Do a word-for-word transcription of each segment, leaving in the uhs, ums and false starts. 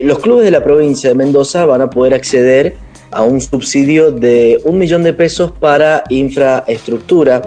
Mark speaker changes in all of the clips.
Speaker 1: los clubes de la provincia de Mendoza van a poder acceder a un subsidio de un millón de pesos para infraestructura.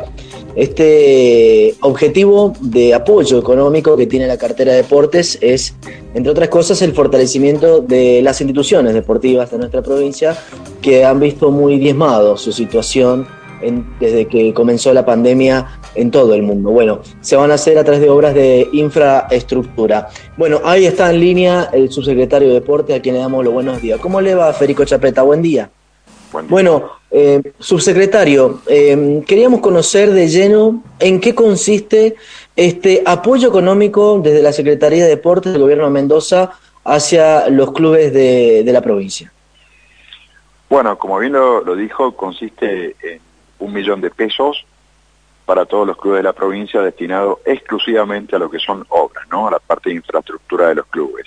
Speaker 1: Este objetivo de apoyo económico que tiene la cartera de deportes es, entre otras cosas, el fortalecimiento de las instituciones deportivas de nuestra provincia, que han visto muy diezmado su situación en, desde que comenzó la pandemia en todo el mundo. Bueno, se van a hacer a través de obras de infraestructura. Bueno, ahí está en línea el subsecretario de Deporte, a quien le damos los buenos días. ¿Cómo le va, Federico Chapeta? Buen día.
Speaker 2: Buen día.
Speaker 1: Bueno, eh, subsecretario, eh, queríamos conocer de lleno en qué consiste este apoyo económico desde la Secretaría de Deportes del Gobierno de Mendoza hacia los clubes de, de la provincia.
Speaker 2: Bueno, como bien lo, lo dijo, consiste en un millón de pesos para todos los clubes de la provincia, destinado exclusivamente a lo que son obras, ¿no? A la parte de infraestructura de los clubes.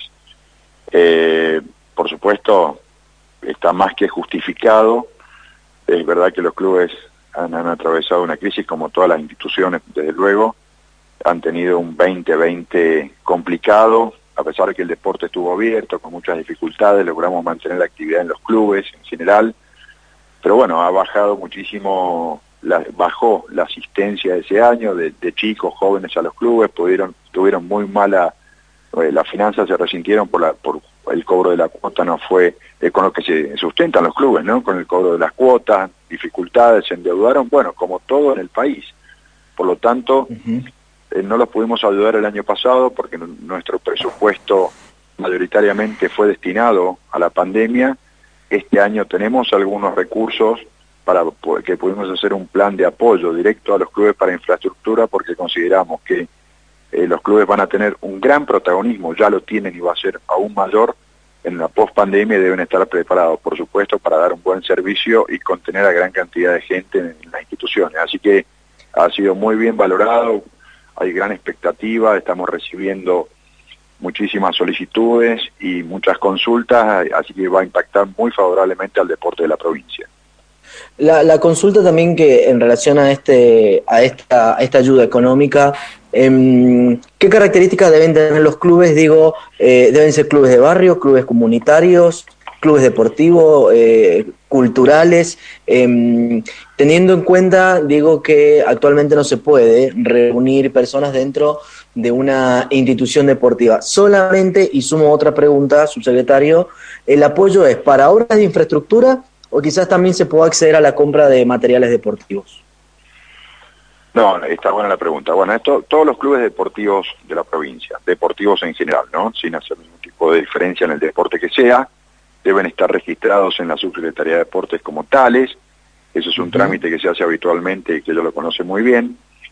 Speaker 2: Eh, por supuesto, está más que justificado. Es verdad que los clubes han, han atravesado una crisis, como todas las instituciones, desde luego. Han tenido un veinte veinte complicado, a pesar de que el deporte estuvo abierto, con muchas dificultades, logramos mantener la actividad en los clubes en general. Pero bueno, ha bajado muchísimo, la, bajó la asistencia ese año de, de chicos, jóvenes a los clubes, pudieron, tuvieron muy mala, eh, las finanzas se resintieron por, la, por el cobro de la cuota, no fue eh, con lo que se sustentan los clubes, ¿no? Con el cobro de las cuotas, dificultades, se endeudaron, bueno, como todo en el país. Por lo tanto, uh-huh. eh, no los pudimos ayudar el año pasado porque n- nuestro presupuesto mayoritariamente fue destinado a la pandemia. Este año tenemos algunos recursos para que pudimos hacer un plan de apoyo directo a los clubes para infraestructura, porque consideramos que eh, los clubes van a tener un gran protagonismo, ya lo tienen y va a ser aún mayor en la post-pandemia, y deben estar preparados, por supuesto, para dar un buen servicio y contener a gran cantidad de gente en, en las instituciones. Así que ha sido muy bien valorado, hay gran expectativa, estamos recibiendo muchísimas solicitudes y muchas consultas, así que va a impactar muy favorablemente al deporte de la provincia.
Speaker 1: La, la consulta también que en relación a este a esta, a esta ayuda económica, eh, ¿qué características deben tener los clubes? Digo, eh, ¿deben ser clubes de barrio, clubes comunitarios, clubes deportivos, eh, culturales? Eh, teniendo en cuenta, digo, que actualmente no se puede reunir personas dentro de una institución deportiva. Solamente, y sumo otra pregunta, subsecretario, ¿el apoyo es para obras de infraestructura o quizás también se pueda acceder a la compra de materiales deportivos?
Speaker 2: No, está buena la pregunta. Bueno, esto, todos los clubes deportivos de la provincia, deportivos en general, ¿no? Sin hacer ningún tipo de diferencia en el deporte que sea, deben estar registrados en la Subsecretaría de Deportes como tales. Eso es un uh-huh. trámite que se hace habitualmente y que ellos lo conocen muy bien.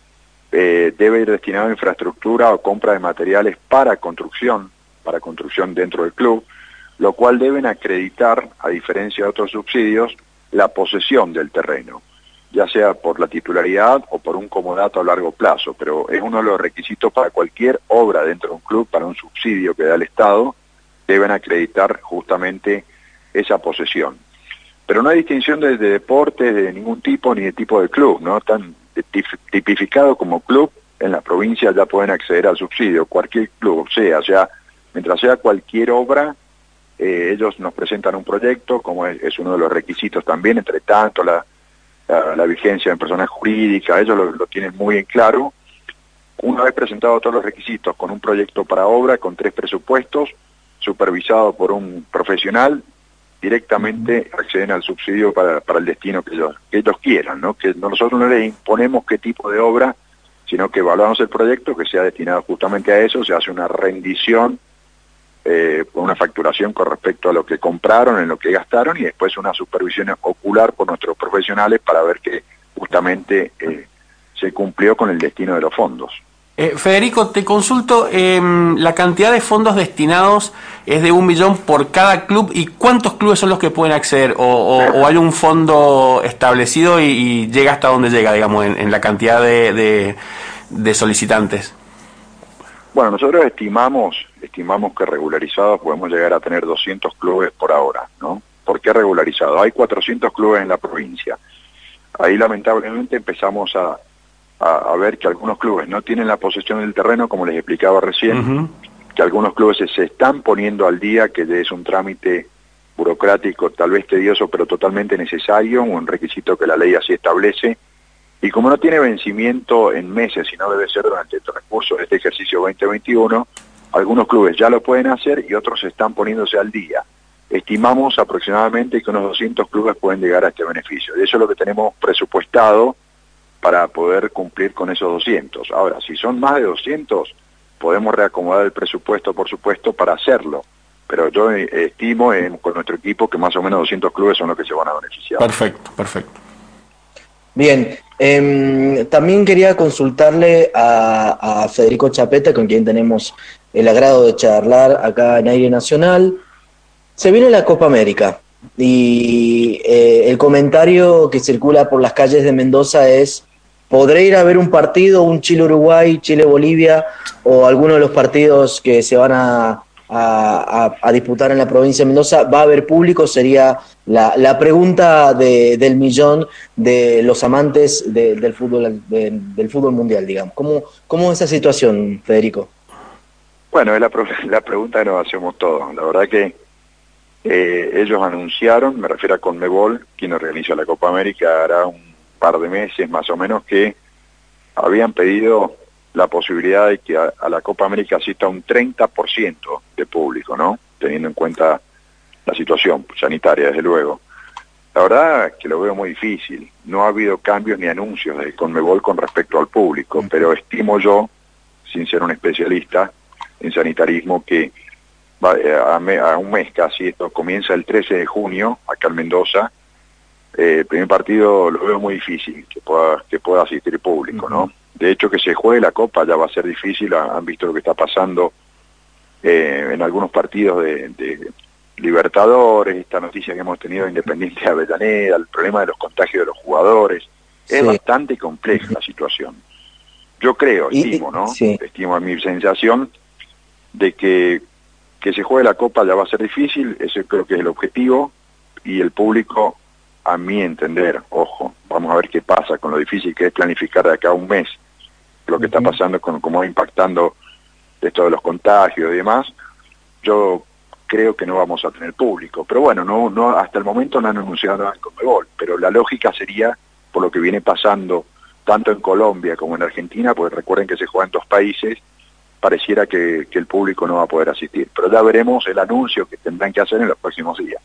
Speaker 2: Eh, debe ir destinado a infraestructura o compra de materiales para construcción, para construcción dentro del club, lo cual deben acreditar, a diferencia de otros subsidios, la posesión del terreno, ya sea por la titularidad o por un comodato a largo plazo, pero es uno de los requisitos para cualquier obra dentro de un club, para un subsidio que da el Estado, deben acreditar justamente esa posesión. Pero no hay distinción de, de deportes de ningún tipo ni de tipo de club, ¿no? Están tipificados como club en la provincia, ya pueden acceder al subsidio, cualquier club, sea, sea, mientras sea cualquier obra. Eh, ellos nos presentan un proyecto, como es, es uno de los requisitos también, entre tanto la, la, la vigencia en personas jurídicas, ellos lo, lo tienen muy en claro. Una vez presentados todos los requisitos, con un proyecto para obra, con tres presupuestos, supervisado por un profesional, directamente acceden al subsidio para, para el destino que ellos, que ellos quieran, ¿no? Que nosotros no les imponemos qué tipo de obra, sino que evaluamos el proyecto que sea destinado justamente a eso, se hace una rendición, Eh, una facturación con respecto a lo que compraron, en lo que gastaron, y después una supervisión ocular por nuestros profesionales para ver que justamente eh, se cumplió con el destino de los fondos.
Speaker 3: Eh, Federico, te consulto, eh, la cantidad de fondos destinados es de un millón por cada club, ¿y cuántos clubes son los que pueden acceder? ¿O, o, o hay un fondo establecido y, y llega hasta donde llega, digamos, en, en la cantidad de, de, de solicitantes?
Speaker 2: Bueno, nosotros estimamos, estimamos que regularizados podemos llegar a tener doscientos clubes por ahora, ¿no? ¿Por qué regularizados? Hay cuatrocientos clubes en la provincia. Ahí lamentablemente empezamos a, a, a ver que algunos clubes no tienen la posesión del terreno, como les explicaba recién, uh-huh. que algunos clubes se, se están poniendo al día, que es un trámite burocrático, tal vez tedioso, pero totalmente necesario, un requisito que la ley así establece, y como no tiene vencimiento en meses, sino debe ser durante el transcurso de este ejercicio veinte veintiuno, algunos clubes ya lo pueden hacer y otros están poniéndose al día. Estimamos aproximadamente que unos doscientos clubes pueden llegar a este beneficio, y eso es lo que tenemos presupuestado para poder cumplir con esos doscientos. Ahora, si son más de doscientos, podemos reacomodar el presupuesto, por supuesto, para hacerlo. Pero yo estimo eh, con nuestro equipo que más o menos doscientos clubes son los que se van a beneficiar.
Speaker 3: Perfecto, perfecto.
Speaker 1: Bien, eh, también quería consultarle a, a Federico Chapeta, con quien tenemos el agrado de charlar acá en Aire Nacional. Se viene la Copa América y eh, el comentario que circula por las calles de Mendoza es: ¿podré ir a ver un partido, un Chile-Uruguay, Chile-Bolivia o alguno de los partidos que se van a, a, a, a disputar en la provincia de Mendoza? ¿Va a haber público? Sería la, la pregunta de, del millón de los amantes de, del, fútbol, de, del fútbol mundial, digamos. ¿Cómo, cómo es esa situación, Federico?
Speaker 2: Bueno, es la, la pregunta que nos hacemos todos. La verdad que eh, ellos anunciaron, me refiero a Conmebol, quien organiza la Copa América, hará un par de meses más o menos, que habían pedido la posibilidad de que a, a la Copa América asista un treinta por ciento de público, ¿no? Teniendo en cuenta la situación sanitaria, desde luego. La verdad es que lo veo muy difícil. No ha habido cambios ni anuncios de Conmebol con respecto al público, pero estimo yo, sin ser un especialista en sanitarismo, que va a, me, a un mes casi, esto comienza el trece de junio, acá en Mendoza. Eh, el primer partido lo veo muy difícil que pueda, que pueda asistir público, ¿no? De hecho, que se juegue la Copa ya va a ser difícil. Han visto lo que está pasando eh, en algunos partidos de, de Libertadores, esta noticia que hemos tenido de Independiente de Avellaneda, el problema de los contagios de los jugadores. Sí. Es bastante compleja la situación. Yo creo, estimo, ¿no? Sí. Estimo, en mi sensación, de que, que se juegue la Copa ya va a ser difícil. Ese creo que es el objetivo, y el público, a mi entender, ojo, vamos a ver qué pasa con lo difícil que es planificar de acá a un mes, lo que uh-huh. está pasando con cómo va impactando esto de los contagios y demás. Yo creo que no vamos a tener público, pero bueno, no, no, hasta el momento no han anunciado nada en Conmebol, pero la lógica sería, por lo que viene pasando tanto en Colombia como en Argentina, porque recuerden que se juega en dos países, pareciera que, que el público no va a poder asistir, pero ya veremos el anuncio que tendrán que hacer en los próximos días.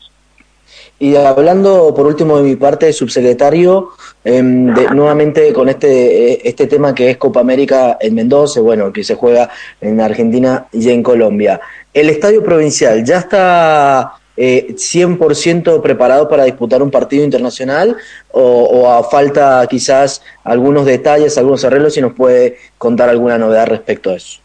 Speaker 1: Y hablando por último de mi parte, subsecretario, eh, de, nuevamente con este, este tema que es Copa América en Mendoza, bueno, que se juega en Argentina y en Colombia. ¿El estadio provincial ya está eh, cien por ciento preparado para disputar un partido internacional o, o a falta quizás algunos detalles, algunos arreglos, si nos puede contar alguna novedad respecto a eso?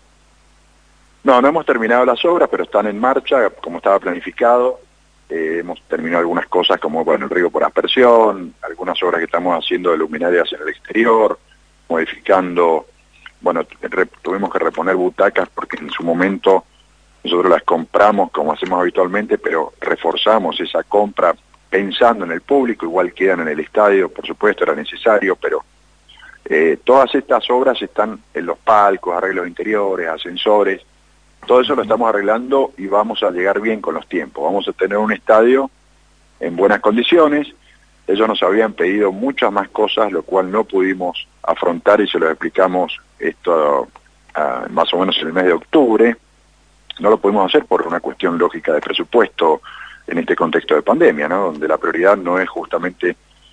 Speaker 2: No, no hemos terminado las obras, pero están en marcha, como estaba planificado. Eh, hemos terminado algunas cosas como, bueno, el riego por aspersión, algunas obras que estamos haciendo de luminarias en el exterior, modificando, bueno, re, tuvimos que reponer butacas porque en su momento nosotros las compramos como hacemos habitualmente, pero reforzamos esa compra pensando en el público, igual quedan en el estadio, por supuesto, era necesario, pero eh, todas estas obras están en los palcos, arreglos interiores, ascensores. Todo eso lo estamos arreglando y vamos a llegar bien con los tiempos. Vamos a tener un estadio en buenas condiciones. Ellos nos habían pedido muchas más cosas, lo cual no pudimos afrontar y se lo explicamos esto uh, más o menos en el mes de octubre. No lo pudimos hacer por una cuestión lógica de presupuesto en este contexto de pandemia, ¿no? Donde la prioridad no es justamente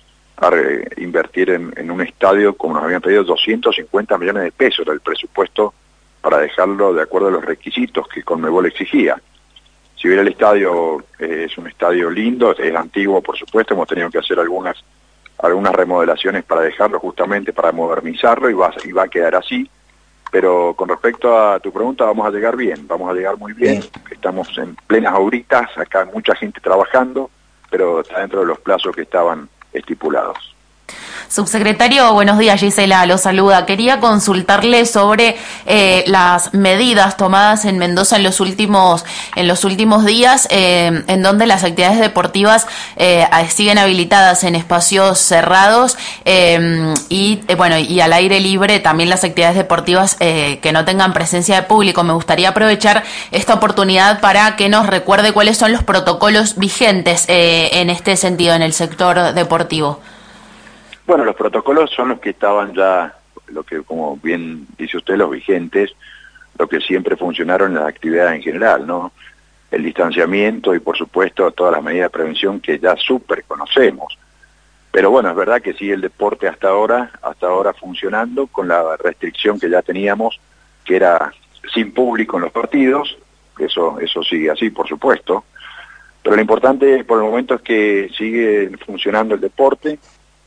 Speaker 2: invertir en, en un estadio como nos habían pedido doscientos cincuenta millones de pesos, era el presupuesto para dejarlo de acuerdo a los requisitos que Conmebol exigía. Si bien el estadio eh, es un estadio lindo, es antiguo por supuesto, hemos tenido que hacer algunas algunas remodelaciones para dejarlo justamente, para modernizarlo, y va, y va a quedar así, pero con respecto a tu pregunta vamos a llegar bien, vamos a llegar muy bien, bien. Estamos en plenas horitas, acá hay mucha gente trabajando, pero está dentro de los plazos que estaban estipulados.
Speaker 4: Subsecretario, buenos días, Gisela, lo saluda. Quería consultarle sobre eh, las medidas tomadas en Mendoza en los últimos en los últimos días, eh, en donde las actividades deportivas eh, siguen habilitadas en espacios cerrados eh, y eh, bueno y al aire libre también las actividades deportivas eh, que no tengan presencia de público. Me gustaría aprovechar esta oportunidad para que nos recuerde cuáles son los protocolos vigentes eh, en este sentido en el sector deportivo.
Speaker 2: Bueno, los protocolos son los que estaban ya, lo que como bien dice usted, los vigentes, lo que siempre funcionaron en las actividades en general, ¿no? El distanciamiento y por supuesto todas las medidas de prevención que ya súper conocemos. Pero bueno, es verdad que sigue el deporte hasta ahora, hasta ahora funcionando con la restricción que ya teníamos, que era sin público en los partidos, eso, eso sigue así, por supuesto. Pero lo importante por el momento es que sigue funcionando el deporte.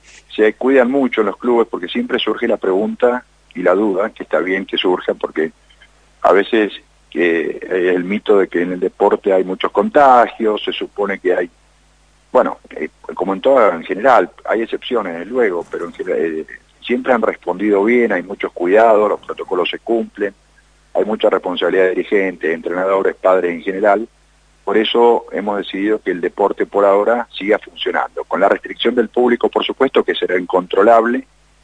Speaker 2: Se cuidan mucho en los clubes porque siempre surge la pregunta y la duda, que está bien que surja porque a veces que es el mito de que en el deporte hay muchos contagios, se supone que hay, bueno, eh, como en todo en general, hay excepciones desde luego, pero en general, eh, siempre han respondido bien, hay muchos cuidados, los protocolos se cumplen, hay mucha responsabilidad de dirigentes, entrenadores, padres en general. Por eso hemos decidido que el deporte por ahora siga funcionando. Con la restricción del público, por supuesto, que será incontrolable.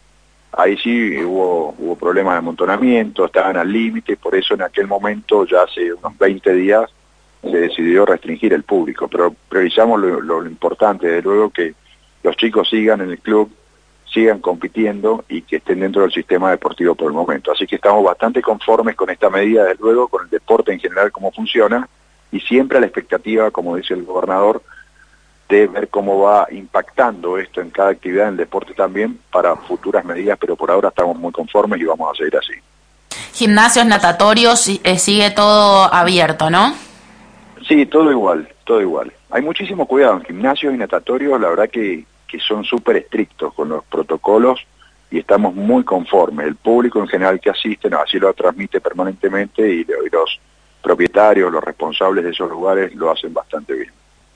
Speaker 2: Ahí sí hubo, hubo problemas de amontonamiento, estaban al límite, por eso en aquel momento, ya hace unos veinte días, se decidió restringir el público. Pero priorizamos lo, lo importante, desde luego, que los chicos sigan en el club, sigan compitiendo y que estén dentro del sistema deportivo por el momento. Así que estamos bastante conformes con esta medida, desde luego, con el deporte en general, cómo funciona, y siempre a la expectativa, como dice el gobernador, de ver cómo va impactando esto en cada actividad del deporte también para futuras medidas, pero por ahora estamos muy conformes y vamos a seguir así.
Speaker 4: Gimnasios, natatorios, eh, sigue todo abierto, ¿no?
Speaker 2: Sí, todo igual, todo igual. Hay muchísimo cuidado en gimnasios y natatorios, la verdad que, que son súper estrictos con los protocolos y estamos muy conformes. El público en general que asiste, no, así lo transmite permanentemente y, y los propietarios, los responsables de esos lugares lo hacen bastante bien.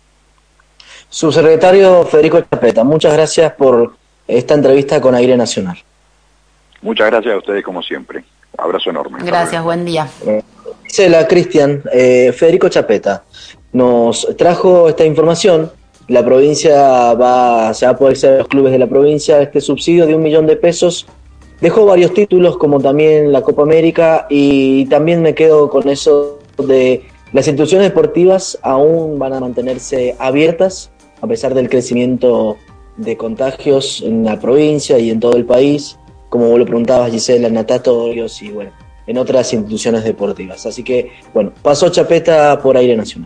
Speaker 1: Subsecretario Federico Chapeta, muchas gracias por esta entrevista con Aire Nacional.
Speaker 2: Muchas gracias a ustedes como siempre. Abrazo enorme.
Speaker 4: Gracias, buen día.
Speaker 1: Gisela, Cristian, eh, Federico Chapeta nos trajo esta información. La provincia va, se va a poder hacer a los clubes de la provincia este subsidio de un millón de pesos. Dejó varios títulos como también la Copa América y también me quedo con eso de las instituciones deportivas aún van a mantenerse abiertas a pesar del crecimiento de contagios en la provincia y en todo el país, como vos lo preguntabas, Gisela, en natatorios y bueno, en otras instituciones deportivas. Así que, bueno, pasó Chapeta por Aire Nacional.